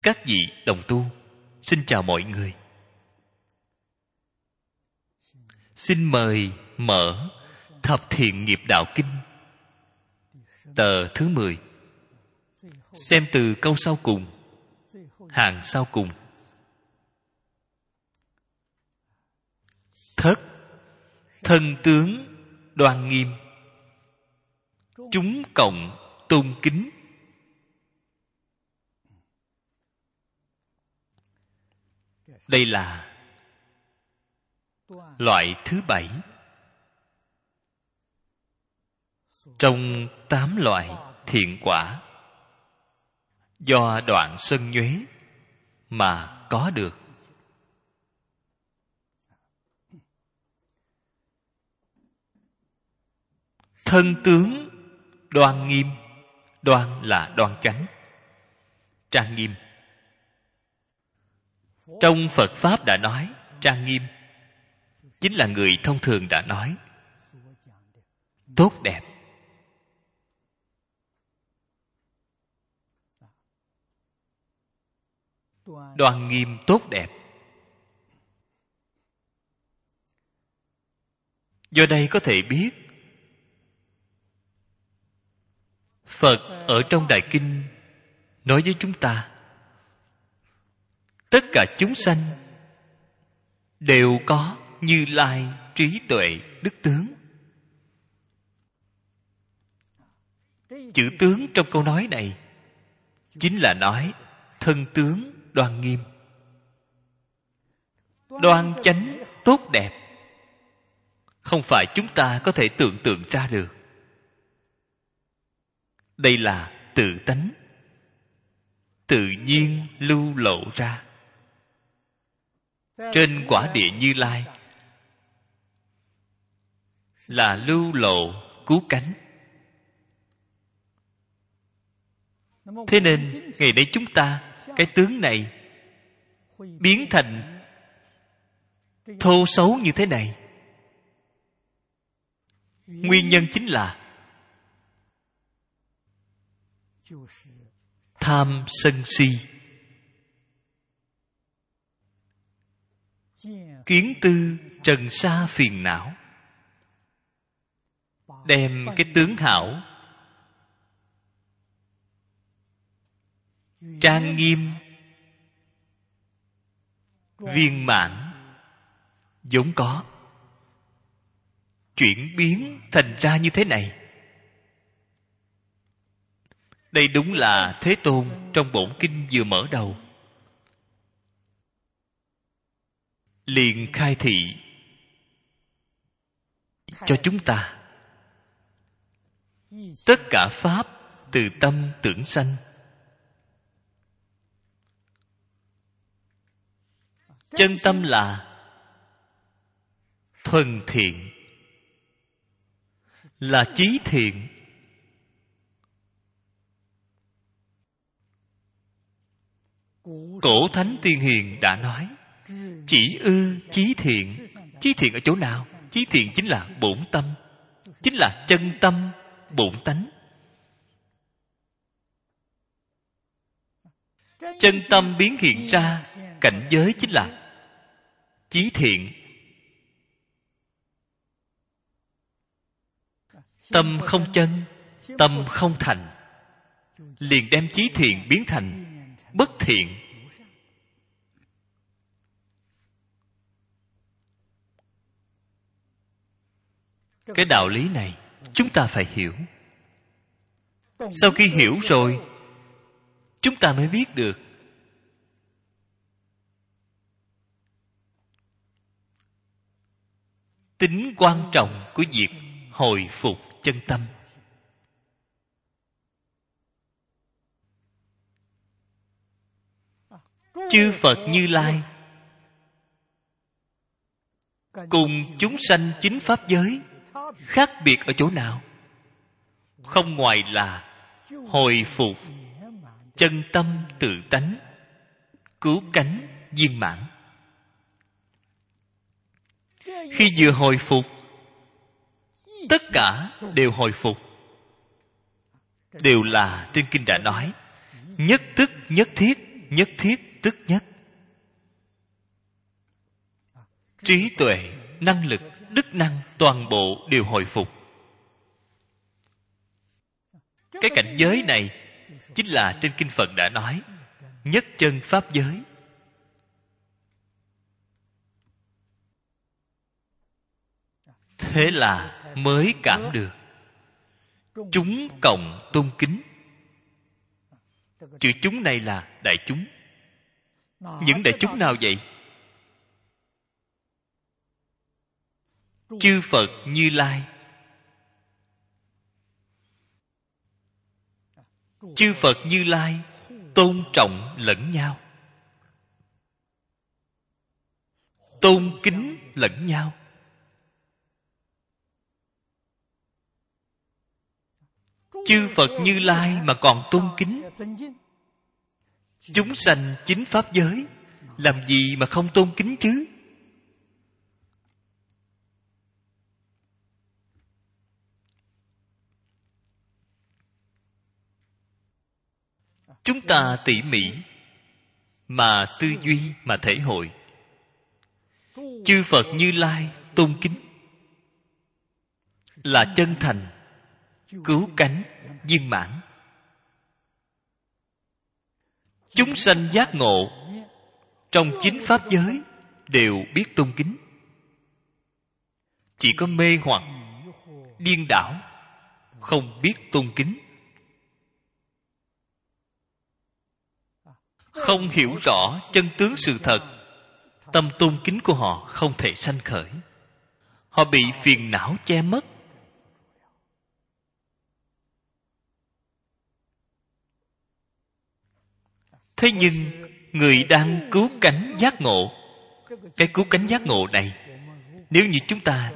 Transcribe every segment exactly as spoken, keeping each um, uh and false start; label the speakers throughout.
Speaker 1: Các vị đồng tu, xin chào mọi người. Xin mời mở Thập Thiện Nghiệp Đạo Kinh, tờ thứ mười. Xem từ câu sau cùng, hàng sau cùng. Thất, thân tướng đoan nghiêm, chúng cộng tôn kính. Đây là loại thứ bảy trong tám loại thiện quả do đoạn sân nhuế mà có được. Thân tướng đoan nghiêm. Đoan là đoan chánh, trang nghiêm. Trong Phật Pháp đã nói trang nghiêm chính là người thông thường đã nói tốt đẹp. Đoan nghiêm tốt đẹp. Do đây có thể biết Phật ở trong Đại Kinh nói với chúng ta tất cả chúng sanh đều có Như Lai trí tuệ đức tướng. Chữ tướng trong câu nói này chính là nói thân tướng đoan nghiêm, đoan chánh tốt đẹp, không phải chúng ta có thể tưởng tượng ra được. Đây là tự tánh, tự nhiên lưu lộ ra. Trên quả địa Như Lai là lưu lộ cứu cánh. Thế nên ngày nay chúng ta cái tướng này biến thành thô xấu như thế này, nguyên nhân chính là tham sân si. Kiến tư trần sa phiền não, đem cái tướng hảo trang nghiêm viên mãn vốn có chuyển biến thành ra như thế này. Đây đúng là Thế Tôn trong bổn kinh vừa mở đầu liền khai thị cho chúng ta. Tất cả pháp từ tâm tưởng sanh. Chân tâm là thuần thiện, là chí thiện. Cổ Thánh Tiên Hiền đã nói chỉ ư chí thiện. Chí thiện ở chỗ nào? Chí thiện chính là bổn tâm, chính là chân tâm bổn tánh. Chân tâm biến hiện ra cảnh giới chính là chí thiện. Tâm không chân, tâm không thành, liền đem chí thiện biến thành bất thiện. Cái đạo lý này chúng ta phải hiểu. Sau khi hiểu rồi, chúng ta mới biết được tính quan trọng của việc hồi phục chân tâm. Chư Phật Như Lai cùng chúng sanh chính pháp giới khác biệt ở chỗ nào? Không ngoài là hồi phục chân tâm tự tánh, cứu cánh viên mãn. Khi vừa hồi phục, tất cả đều hồi phục. Đều là trên kinh đã nói nhất tức nhất thiết nhất thiết tức nhất. Trí tuệ, năng lực, đức năng toàn bộ đều hồi phục. Cái cảnh giới này chính là trên kinh Phật đã nói nhất chân pháp giới. Thế là mới cảm được chúng cộng tôn kính. Chữ chúng này là đại chúng. Những đại chúng nào vậy? Chư Phật Như Lai. Chư Phật Như Lai tôn trọng lẫn nhau, tôn kính lẫn nhau. Chư Phật Như Lai mà còn tôn kính, chúng sanh chính pháp giới làm gì mà không tôn kính chứ? Chúng ta tỉ mỉ mà tư duy mà thể hội. Chư Phật Như Lai tôn kính là chân thành, cứu cánh, viên mãn. Chúng sanh giác ngộ trong chính pháp giới đều biết tôn kính. Chỉ có mê hoặc, điên đảo, không biết tôn kính. Không hiểu rõ chân tướng sự thật, tâm tôn kính của họ không thể sanh khởi. Họ bị phiền não che mất. Thế nhưng người đang cứu cánh giác ngộ, cái cứu cánh giác ngộ này, nếu như chúng ta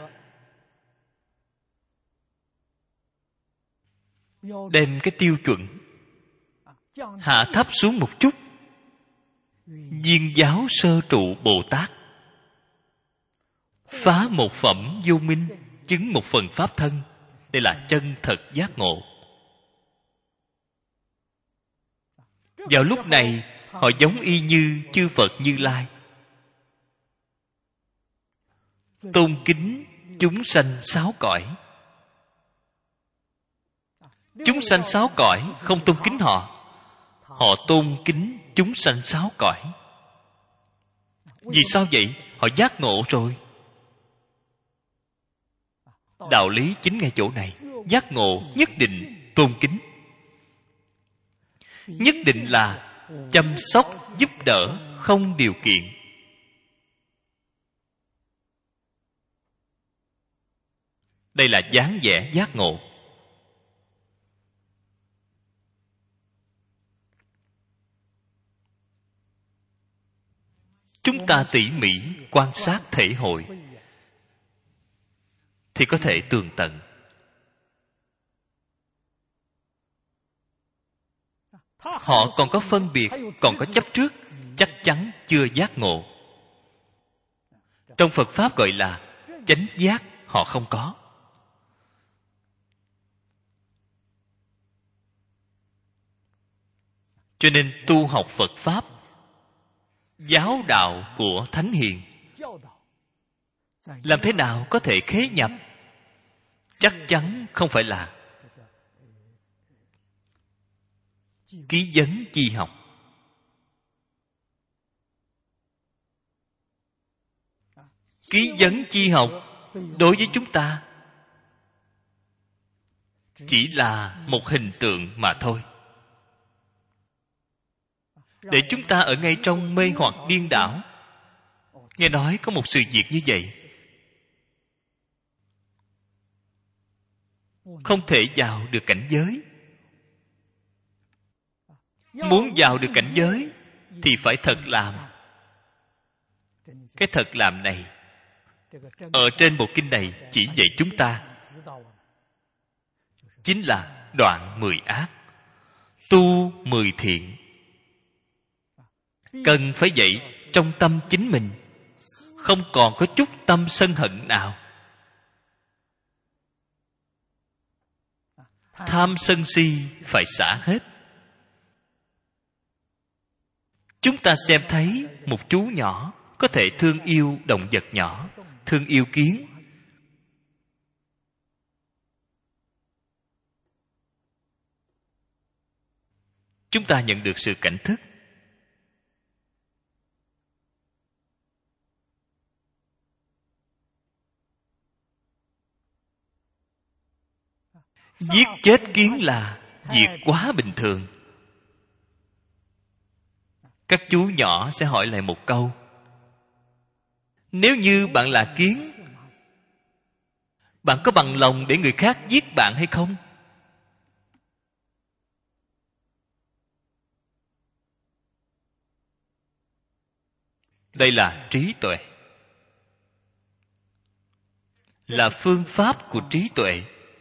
Speaker 1: đem cái tiêu chuẩn hạ thấp xuống một chút, viên giáo sơ trụ Bồ Tát, phá một phẩm vô minh, chứng một phần pháp thân, đây là chân thật giác ngộ. Vào lúc này họ giống y như chư Phật Như Lai, tôn kính chúng sanh sáu cõi. Chúng sanh sáu cõi không tôn kính họ, họ tôn kính chúng sanh sáu cõi. Vì sao vậy? Họ giác ngộ rồi. Đạo lý chính ngay chỗ này. Giác ngộ nhất định tôn kính, nhất định là chăm sóc giúp đỡ không điều kiện. Đây là dáng vẻ giác ngộ. Chúng ta tỉ mỉ quan sát thể hội thì có thể tường tận. Họ còn có phân biệt, còn có chấp trước, chắc chắn chưa giác ngộ. Trong Phật Pháp gọi là chánh giác, họ không có. Cho nên tu học Phật Pháp, giáo đạo của Thánh Hiền, làm thế nào có thể khế nhập? Chắc chắn không phải là ký vấn chi học. Ký vấn chi học đối với chúng ta chỉ là một hình tượng mà thôi, để chúng ta ở ngay trong mê hoặc điên đảo. Nghe nói có một sự việc như vậy, không thể vào được cảnh giới. Muốn vào được cảnh giới thì phải thật làm. Cái thật làm này ở trên bộ kinh này chỉ dạy chúng ta chính là đoạn mười ác, tu mười thiện. Cần phải dạy trong tâm chính mình, không còn có chút tâm sân hận nào. Tham sân si phải xả hết. Chúng ta xem thấy một chú nhỏ có thể thương yêu động vật nhỏ, thương yêu kiến. Chúng ta nhận được sự cảnh thức. Giết chết kiến là việc quá bình thường. Các chú nhỏ sẽ hỏi lại một câu: nếu như bạn là kiến, bạn có bằng lòng để người khác giết bạn hay không? Đây là trí tuệ, là phương pháp của trí tuệ.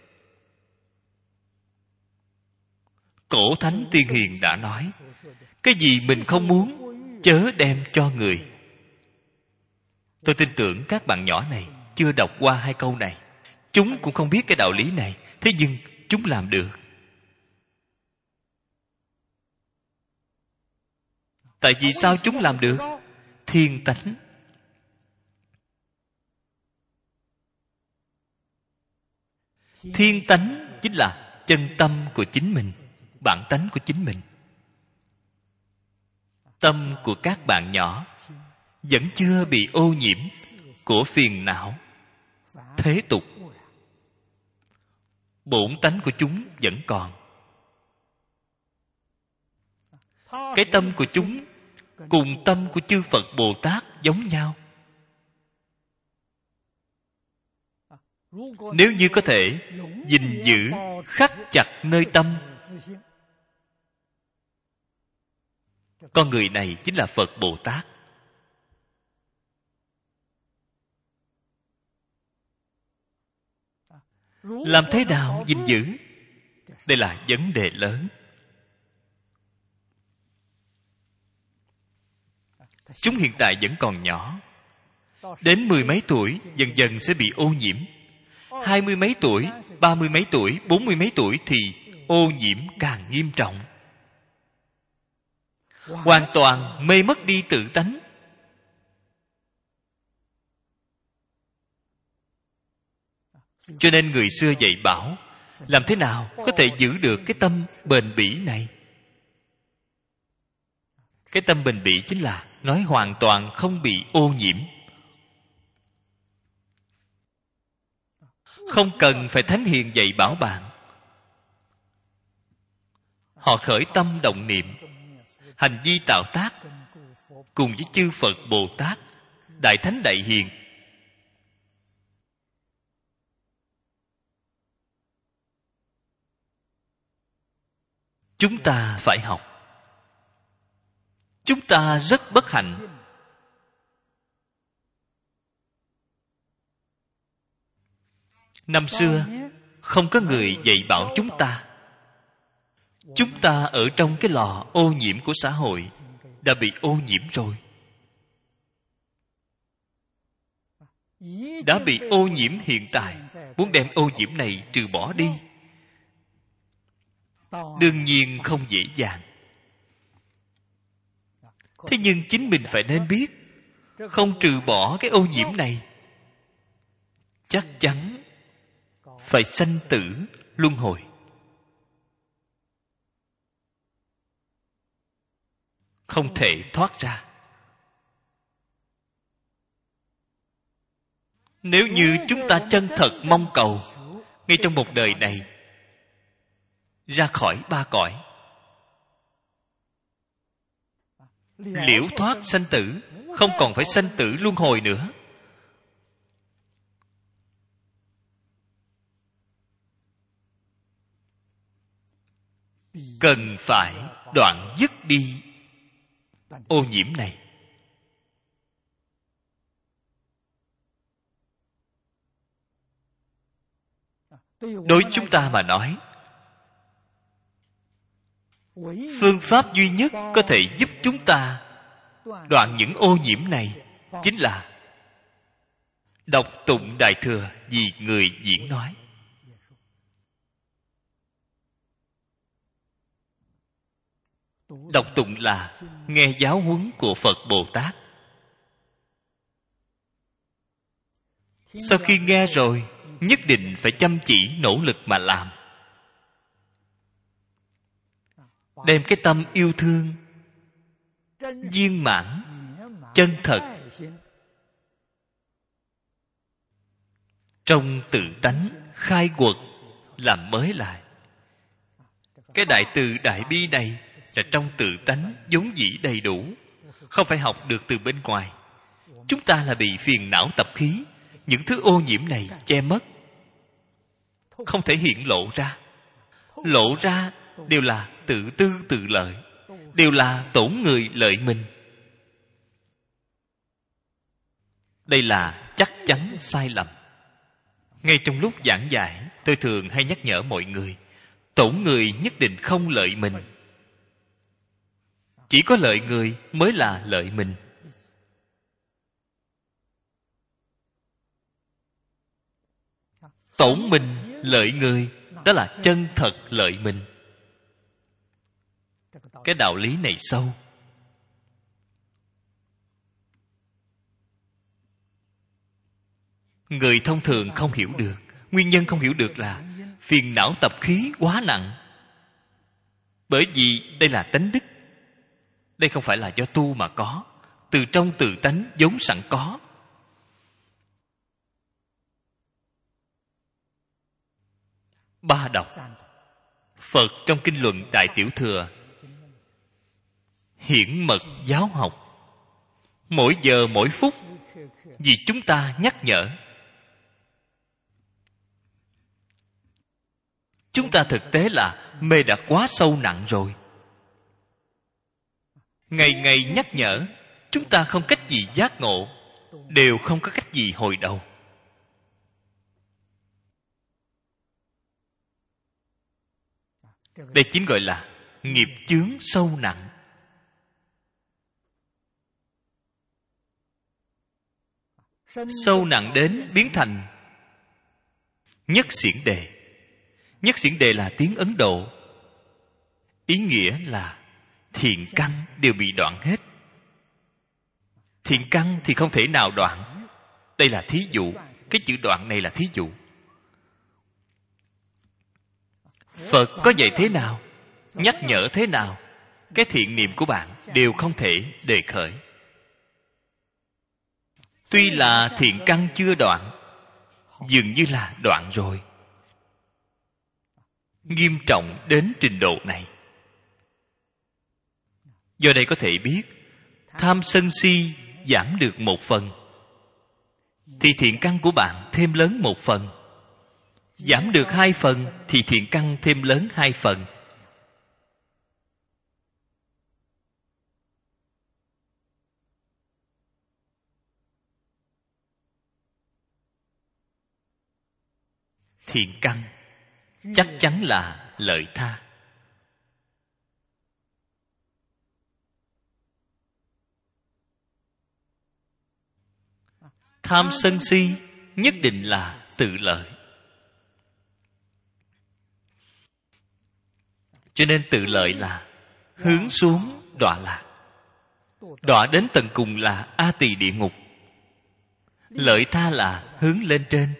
Speaker 1: Cổ thánh tiên hiền đã nói: cái gì mình không muốn, chớ đem cho người. Tôi tin tưởng các bạn nhỏ này chưa đọc qua hai câu này. Chúng cũng không biết cái đạo lý này, thế nhưng chúng làm được. Tại vì sao chúng làm được? Thiên tánh. Thiên tánh chính là chân tâm của chính mình, bản tánh của chính mình. Tâm của các bạn nhỏ vẫn chưa bị ô nhiễm của phiền não, thế tục. Bổn tánh của chúng vẫn còn. Cái tâm của chúng cùng tâm của chư Phật Bồ Tát giống nhau. Nếu như có thể gìn giữ, khắc chặt nơi tâm, con người này chính là Phật Bồ Tát. Làm thế nào gìn giữ? Đây là vấn đề lớn. Chúng hiện tại vẫn còn nhỏ. Đến mười mấy tuổi dần dần sẽ bị ô nhiễm. Hai mươi mấy tuổi, ba mươi mấy tuổi, bốn mươi mấy tuổi thì ô nhiễm càng nghiêm trọng. Hoàn toàn mê mất đi tự tánh. Cho nên người xưa dạy bảo, làm thế nào có thể giữ được cái tâm bền bỉ này? Cái tâm bền bỉ chính là nói hoàn toàn không bị ô nhiễm. Không cần phải thánh hiền dạy bảo bạn. Họ khởi tâm động niệm, hành vi tạo tác cùng với chư Phật Bồ Tát, Đại Thánh Đại Hiền. Chúng ta phải học. Chúng ta rất bất hạnh. Năm xưa không có người dạy bảo chúng ta. Chúng ta ở trong cái lò ô nhiễm của xã hội đã bị ô nhiễm rồi. Đã bị ô nhiễm hiện tại, muốn đem ô nhiễm này trừ bỏ đi, đương nhiên không dễ dàng. Thế nhưng chính mình phải nên biết, không trừ bỏ cái ô nhiễm này, chắc chắn phải sanh tử luân hồi. Không thể thoát ra. Nếu như chúng ta chân thật mong cầu ngay trong một đời này ra khỏi ba cõi, liễu thoát sanh tử, không còn phải sanh tử luân hồi nữa, cần phải đoạn dứt đi ô nhiễm này. Đối chúng ta mà nói, phương pháp duy nhất có thể giúp chúng ta đoạn những ô nhiễm này chính là đọc tụng Đại Thừa vì người diễn nói. Đọc tụng là nghe giáo huấn của Phật Bồ Tát. Sau khi nghe rồi, nhất định phải chăm chỉ nỗ lực mà làm. Đem cái tâm yêu thương viên mãn, chân thật trong tự tánh khai quật làm mới lại. Cái đại từ đại bi này là trong tự tánh vốn dĩ đầy đủ, không phải học được từ bên ngoài. Chúng ta là bị phiền não tập khí, những thứ ô nhiễm này che mất, không thể hiện lộ ra. Lộ ra đều là tự tư tự lợi, đều là tổn người lợi mình. Đây là chắc chắn sai lầm. Ngay trong lúc giảng giải, tôi thường hay nhắc nhở mọi người, tổn người nhất định không lợi mình. Chỉ có lợi người mới là lợi mình. Tổn mình lợi người, đó là chân thật lợi mình. Cái đạo lý này sâu. Người thông thường không hiểu được. Nguyên nhân không hiểu được là phiền não tập khí quá nặng. Bởi vì đây là tánh đức. Đây không phải là do tu mà có, từ trong tự tánh vốn sẵn có. Ba độc. Phật trong kinh luận Đại Tiểu Thừa hiển mật giáo học, mỗi giờ mỗi phút vì chúng ta nhắc nhở. Chúng ta thực tế là mê đã quá sâu nặng rồi. Ngày ngày nhắc nhở, chúng ta không cách gì giác ngộ, đều không có cách gì hồi đầu. Đây chính gọi là nghiệp chướng sâu nặng. Sâu nặng đến biến thành nhất xiển đề. Nhất xiển đề là tiếng Ấn Độ, ý nghĩa là thiện căn đều bị đoạn hết. Thiện căn thì không thể nào đoạn. Đây là thí dụ. Cái chữ đoạn này là thí dụ. Phật có dạy thế nào, nhắc nhở thế nào, cái thiện niệm của bạn đều không thể đề khởi. Tuy là thiện căn chưa đoạn, dường như là đoạn rồi. Nghiêm trọng đến trình độ này. Do đây có thể biết, tham sân si giảm được một phần, thì thiện căn của bạn thêm lớn một phần. Giảm được hai phần, thì thiện căn thêm lớn hai phần. Thiện căn chắc chắn là lợi tha. Tham sân si nhất định là tự lợi. Cho nên tự lợi là hướng xuống đọa lạc. Đọa đến tận cùng là A Tỳ địa ngục. Lợi tha là hướng lên trên.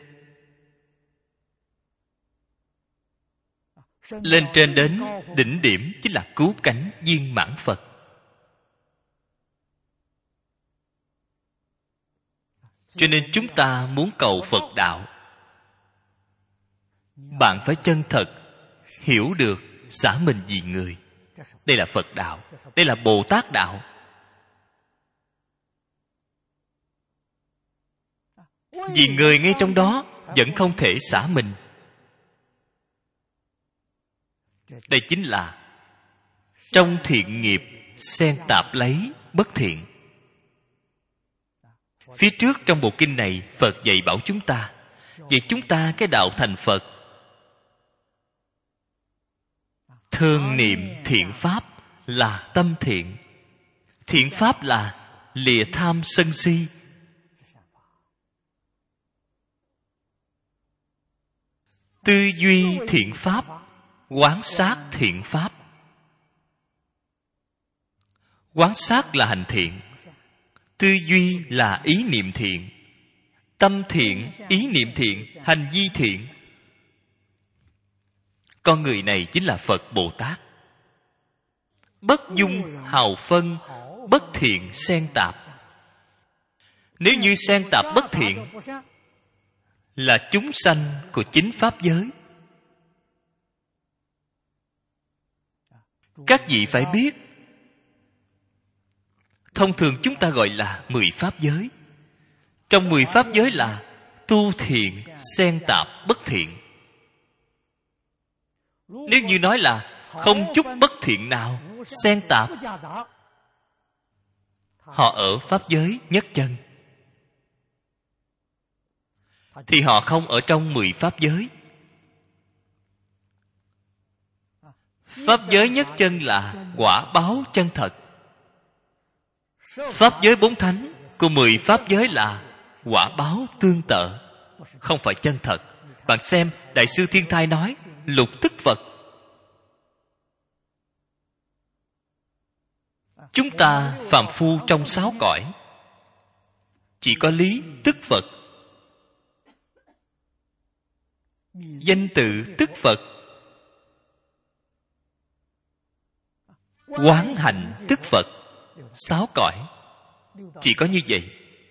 Speaker 1: Lên trên đến đỉnh điểm chính là cứu cánh viên mãn Phật. Cho nên chúng ta muốn cầu Phật đạo, bạn phải chân thật hiểu được xả mình vì người. Đây là Phật đạo, đây là Bồ Tát đạo. Vì người ngay trong đó vẫn không thể xả mình. Đây chính là trong thiện nghiệp xen tạp lấy bất thiện. Phía trước trong bộ kinh này, Phật dạy bảo chúng ta, vậy chúng ta cái đạo thành Phật, thường niệm thiện pháp là tâm thiện. Thiện pháp là lìa tham sân si. Tư duy thiện pháp, quán sát thiện pháp. Quán sát là hành thiện, tư duy là ý niệm thiện, tâm thiện, ý niệm thiện, hành vi thiện. Con người này chính là Phật Bồ Tát. Bất dung hào phân, bất thiện xen tạp. Nếu như xen tạp bất thiện là chúng sanh của chính pháp giới. Các vị phải biết, thông thường chúng ta gọi là mười pháp giới. Trong mười pháp giới là tu thiện xen tạp bất thiện. Nếu như nói là không chút bất thiện nào xen tạp, họ ở pháp giới nhất chân, thì họ không ở trong mười pháp giới. Pháp giới nhất chân là quả báo chân thật. Pháp giới bốn thánh của mười pháp giới là quả báo tương tự, không phải chân thật. Bạn xem Đại sư Thiên Thai nói lục tức Phật. Chúng ta phàm phu trong sáu cõi chỉ có lý tức Phật, danh tự tức Phật, quán hạnh tức Phật. Sáu cõi chỉ có như vậy.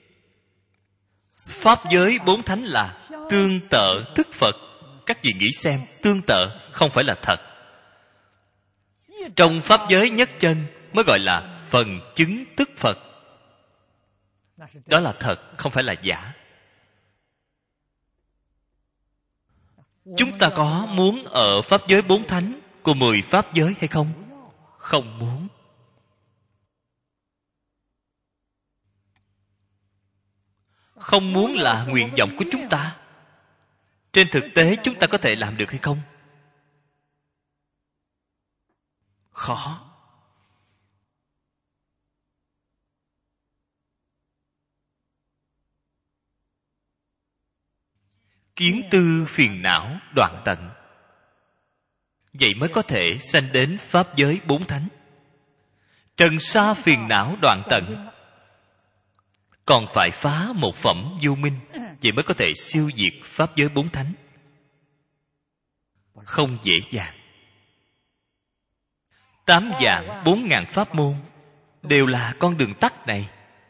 Speaker 1: Pháp giới bốn thánh là tương tự tức Phật. Các vị nghĩ xem, tương tự không phải là thật. Trong pháp giới nhất chân mới gọi là phần chứng tức Phật. Đó là thật, không phải là giả. Chúng ta có muốn ở pháp giới bốn thánh của mười pháp giới hay không? Không muốn. Không muốn là nguyện vọng của chúng ta. Trên thực tế chúng ta có thể làm được hay không? Khó. Kiến tư phiền não đoạn tận, vậy mới có thể sanh đến pháp giới bốn thánh. Trần sa phiền não đoạn tận, còn phải phá một phẩm vô minh, vậy mới có thể siêu diệt pháp giới bốn thánh. Không dễ dàng. Tám vạn bốn ngàn pháp môn đều là con đường tắt này.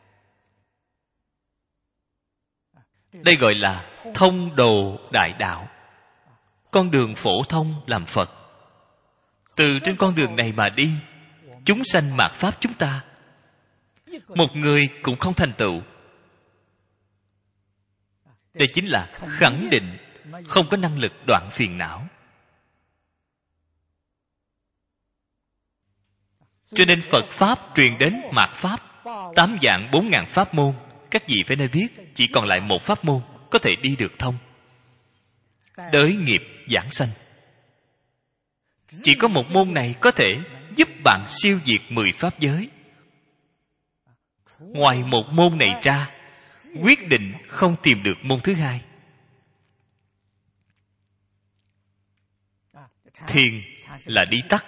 Speaker 1: Đây gọi là thông đồ đại đạo, con đường phổ thông làm Phật. Từ trên con đường này mà đi, chúng sanh mạt pháp chúng ta một người cũng không thành tựu. Đây chính là khẳng định không có năng lực đoạn phiền não. Cho nên Phật Pháp truyền đến mạt Pháp, tám vạn bốn ngàn pháp môn. Các vị phải nên biết, chỉ còn lại một pháp môn có thể đi được thông. Đới nghiệp giảng sanh. Chỉ có một môn này có thể giúp bạn siêu diệt mười pháp giới. Ngoài một môn này ra, quyết định không tìm được môn thứ hai. Thiền là đi tắt,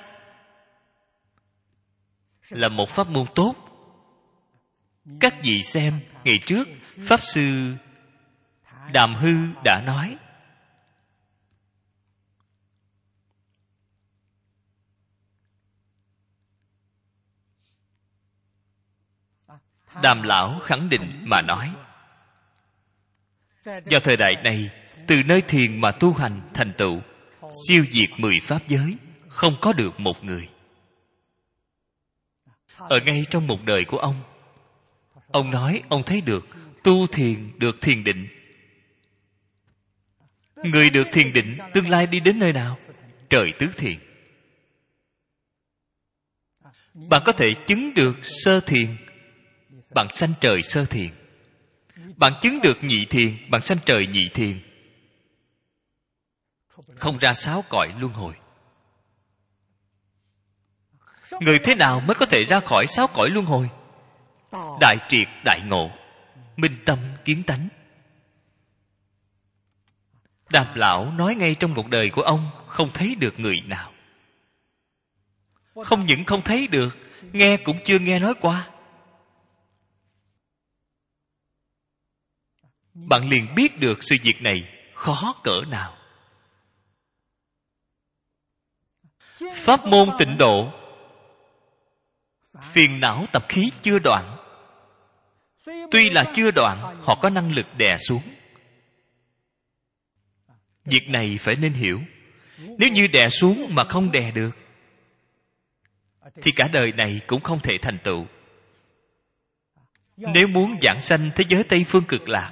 Speaker 1: là một pháp môn tốt. Các vị xem, ngày trước Pháp Sư Đàm Hư đã nói, Đàm Lão khẳng định mà nói, vào thời đại này, từ nơi thiền mà tu hành thành tựu, siêu diệt mười pháp giới, không có được một người. Ở ngay trong một đời của ông, ông nói ông thấy được tu thiền được thiền định. Người được thiền định tương lai đi đến nơi nào? Trời tứ thiền. Bạn có thể chứng được sơ thiền, bạn sanh trời sơ thiền. Bạn chứng được nhị thiền, bạn sanh trời nhị thiền. Không ra sáu cõi luân hồi. Người thế nào mới có thể ra khỏi sáu cõi luân hồi? Đại triệt đại ngộ, minh tâm kiến tánh. Đàm Lão nói ngay trong một đời của ông không thấy được người nào. Không những không thấy được, nghe cũng chưa nghe nói qua. Bạn liền biết được sự việc này khó cỡ nào. Pháp môn tịnh độ, phiền não tập khí chưa đoạn. Tuy là chưa đoạn, họ có năng lực đè xuống. Việc này phải nên hiểu. Nếu như đè xuống mà không đè được, thì cả đời này cũng không thể thành tựu. Nếu muốn giảng sanh thế giới Tây Phương Cực Lạc,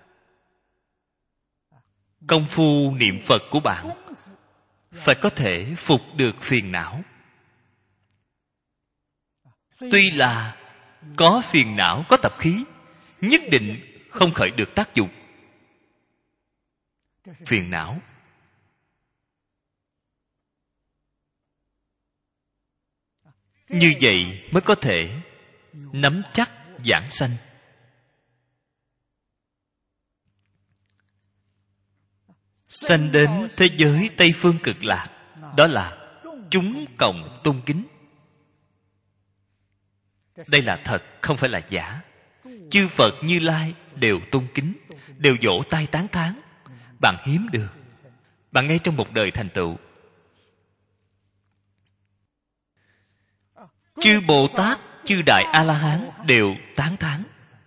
Speaker 1: công phu niệm Phật của bạn phải có thể phục được phiền não. Tuy là có phiền não, có tập khí, nhất định không khởi được tác dụng. Phiền não như vậy mới có thể nắm chắc giảng sanh. Sanh đến thế giới Tây Phương Cực Lạc, đó là chúng cộng tôn kính. Đây là thật, không phải là giả. Chư Phật Như Lai đều tôn kính, đều vỗ tay tán thán. Bạn hiếm được, bạn ngay trong một đời thành tựu. Chư Bồ Tát, chư Đại A-la-hán đều tán thán.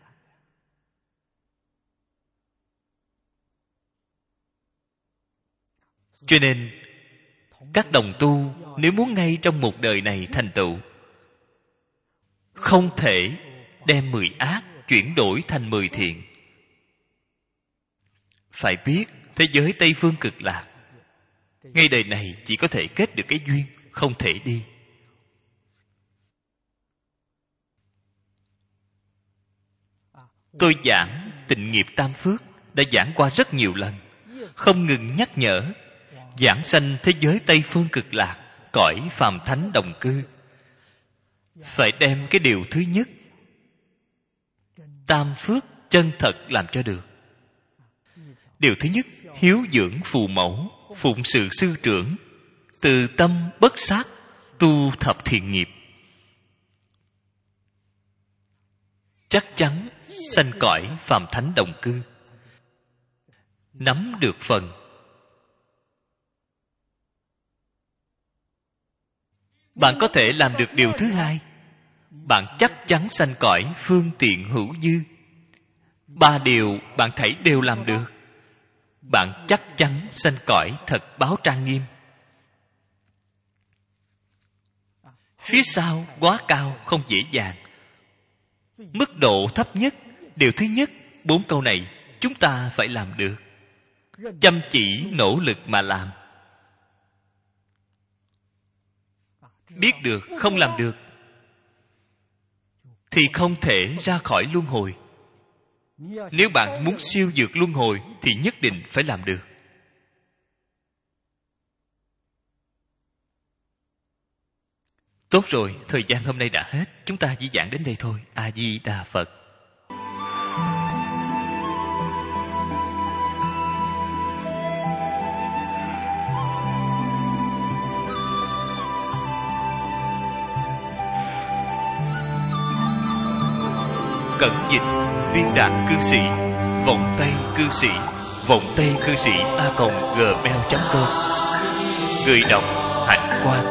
Speaker 1: Cho nên các đồng tu nếu muốn ngay trong một đời này thành tựu, không thể đem mười ác chuyển đổi thành mười thiện. Phải biết thế giới Tây Phương Cực Lạc, ngay đời này chỉ có thể kết được cái duyên, không thể đi. Tôi giảng tịnh nghiệp tam phước đã giảng qua rất nhiều lần, không ngừng nhắc nhở giảng sanh thế giới Tây Phương Cực Lạc, cõi phàm thánh đồng cư. Phải đem cái điều thứ nhất, tam phước chân thật làm cho được. Điều thứ nhất, hiếu dưỡng phụ mẫu, phụng sự sư trưởng, từ tâm bất sát, tu thập thiện nghiệp. Chắc chắn sanh cõi phàm thánh đồng cư. Nắm được phần. Bạn có thể làm được điều thứ hai, bạn chắc chắn sanh cõi phương tiện hữu dư. Ba điều bạn thảy đều làm được, bạn chắc chắn sanh cõi thật báo trang nghiêm. Phía sau quá cao không dễ dàng. Mức độ thấp nhất, điều thứ nhất, bốn câu này chúng ta phải làm được. Chăm chỉ nỗ lực mà làm. Biết được không làm được thì không thể ra khỏi luân hồi. Nếu bạn muốn siêu vượt luân hồi thì nhất định phải làm được. Tốt rồi, thời gian hôm nay đã hết, chúng ta chỉ giảng đến đây thôi. A Di Đà Phật. Cẩn dịch viên đạn cư sĩ, vọng tây cư sĩ, vọng tây cư sĩ a còng gmail chấm com. Người đọc Hạnh Quang.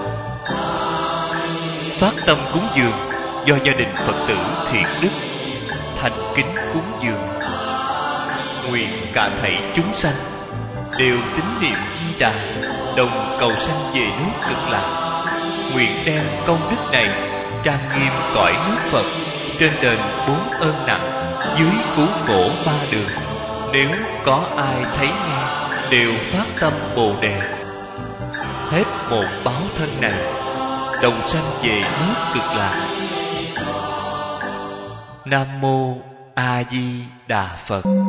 Speaker 1: Phát tâm cúng dường do gia đình Phật tử Thiện Đức thành kính cúng dường. Nguyện cả thảy chúng sanh đều tín niệm Di Đà, đồng cầu sanh về nước Cực Lạc. Nguyện đem công đức này trang nghiêm cõi nước Phật, trên đền bốn ơn nặng, dưới cứu khổ ba đường. Nếu có ai thấy nghe đều phát tâm Bồ Đề, hết một báo thân này đồng sanh về nước Cực Lạc. Nam mô A Di Đà Phật.